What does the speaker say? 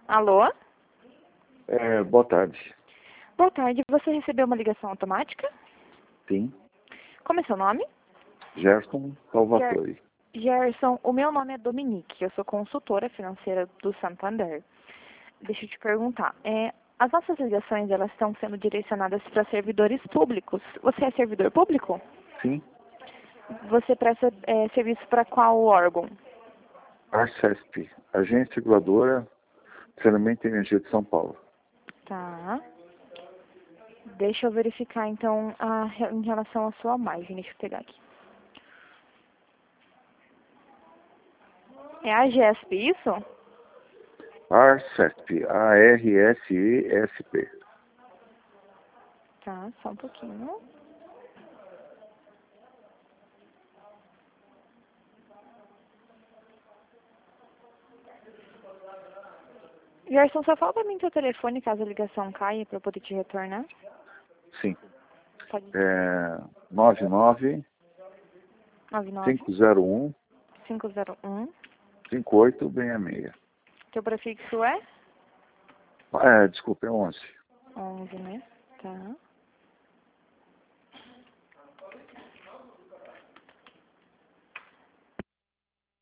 Alô? Boa tarde. Boa tarde. Você recebeu uma ligação automática? Sim. Como é seu nome? Gerson Salvatore. Gerson, o meu nome é Dominique. Eu sou consultora financeira do Santander. Deixa eu te perguntar. As nossas ligações, elas estão sendo direcionadas para servidores públicos. Você é servidor público? Sim. Você presta serviço para qual órgão? Arcesp, Agência Reguladora de Saneamento e Energia de São Paulo. Tá. Deixa eu verificar, então, em relação à sua margem. Deixa eu pegar aqui. É a GESP, isso? Arcesp, ARSESP. Tá, só um pouquinho. Gerson, só fala pra mim teu telefone caso a ligação caia pra eu poder te retornar. Sim. Pode. 99 99 501 501. 5866. Teu prefixo é? Desculpa, é 11. 11, né? Tá.